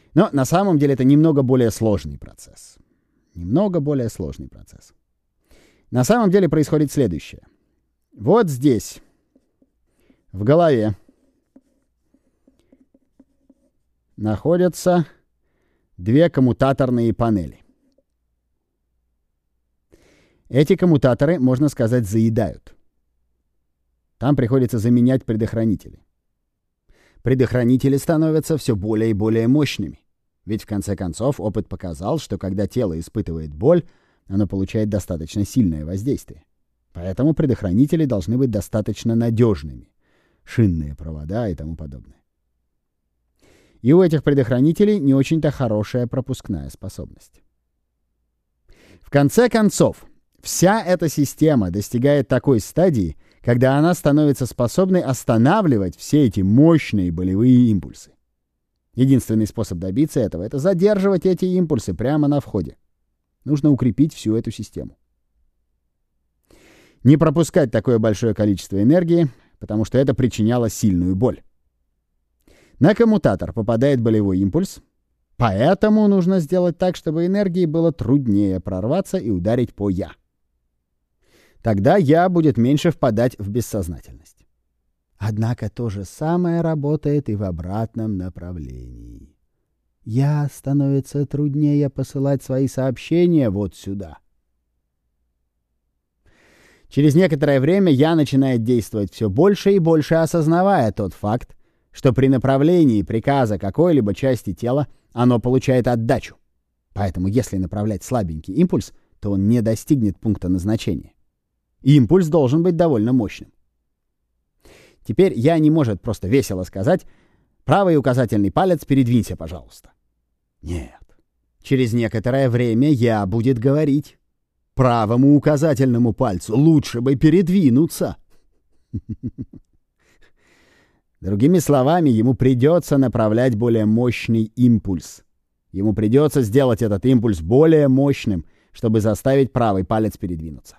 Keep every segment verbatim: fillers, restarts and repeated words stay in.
Но на самом деле это немного более сложный процесс. Немного более сложный процесс. На самом деле происходит следующее. Вот здесь, в голове, находятся две коммутаторные панели. Эти коммутаторы, можно сказать, заедают. Там приходится заменять предохранители. Предохранители становятся все более и более мощными. Ведь в конце концов опыт показал, что когда тело испытывает боль, оно получает достаточно сильное воздействие. Поэтому предохранители должны быть достаточно надежными. Шинные провода и тому подобное. И у этих предохранителей не очень-то хорошая пропускная способность. В конце концов, вся эта система достигает такой стадии, когда она становится способной останавливать все эти мощные болевые импульсы. Единственный способ добиться этого — это задерживать эти импульсы прямо на входе. Нужно укрепить всю эту систему. Не пропускать такое большое количество энергии, потому что это причиняло сильную боль. На коммутатор попадает болевой импульс, поэтому нужно сделать так, чтобы энергии было труднее прорваться и ударить по «я». Тогда «я» будет меньше впадать в бессознательность. Однако то же самое работает и в обратном направлении. «Я» становится труднее посылать свои сообщения вот сюда. Через некоторое время «я» начинает действовать все больше и больше, осознавая тот факт, что при направлении приказа какой-либо части тела оно получает отдачу. Поэтому если направлять слабенький импульс, то он не достигнет пункта назначения. Импульс должен быть довольно мощным. Теперь «я» не может просто весело сказать «правый указательный палец передвинься, пожалуйста». Нет. Через некоторое время «я» будет говорить правому указательному пальцу лучше бы передвинуться. Другими словами, ему придется направлять более мощный импульс. Ему придется сделать этот импульс более мощным, чтобы заставить правый палец передвинуться.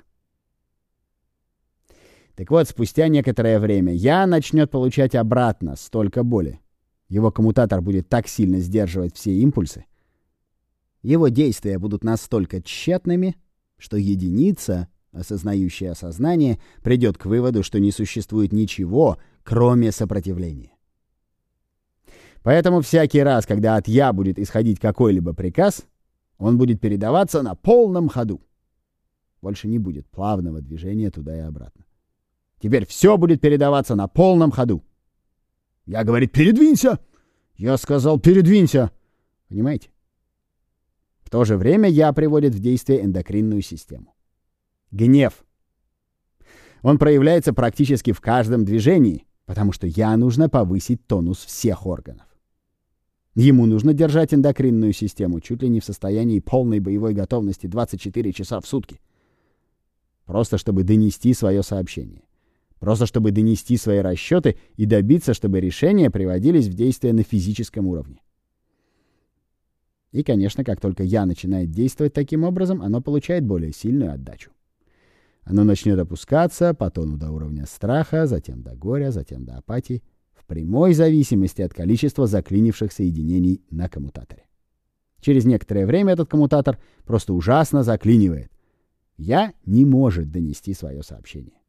Так вот, спустя некоторое время «я» начнет получать обратно столько боли. Его коммутатор будет так сильно сдерживать все импульсы. Его действия будут настолько тщетными, что единица, осознающая сознание, придет к выводу, что не существует ничего, кроме сопротивления. Поэтому всякий раз, когда от «я» будет исходить какой-либо приказ, он будет передаваться на полном ходу. Больше не будет плавного движения туда и обратно. Теперь все будет передаваться на полном ходу. «Я» говорит «передвинься». «Я» сказал «передвинься». Понимаете? В то же время «я» приводит в действие эндокринную систему. Гнев. Он проявляется практически в каждом движении, потому что «я» нужно повысить тонус всех органов. Ему нужно держать эндокринную систему чуть ли не в состоянии полной боевой готовности двадцать четыре часа в сутки. Просто чтобы донести свое сообщение. Просто чтобы донести свои расчеты и добиться, чтобы решения приводились в действие на физическом уровне. И, конечно, как только «я» начинает действовать таким образом, оно получает более сильную отдачу. Оно начнет опускаться по тону до уровня страха, затем до горя, затем до апатии, в прямой зависимости от количества заклинивших соединений на коммутаторе. Через некоторое время этот коммутатор просто ужасно заклинивает. «Я» не может донести свое сообщение.